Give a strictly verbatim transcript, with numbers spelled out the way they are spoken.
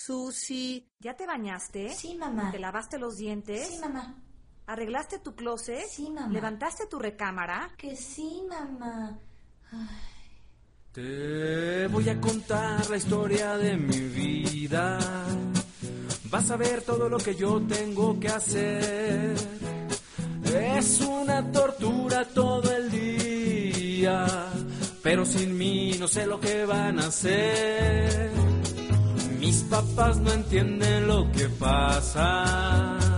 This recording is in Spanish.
Susi, ¿ya te bañaste? Sí, mamá. ¿Te lavaste los dientes? Sí, mamá. ¿Arreglaste tu closet? Sí, mamá. ¿Levantaste tu recámara? Que sí, mamá. Ay. Te voy a contar la historia de mi vida. Vas a ver todo lo que yo tengo que hacer. Es una tortura todo el día, pero sin mí no sé lo que van a hacer. Mis papás no entienden lo que pasa.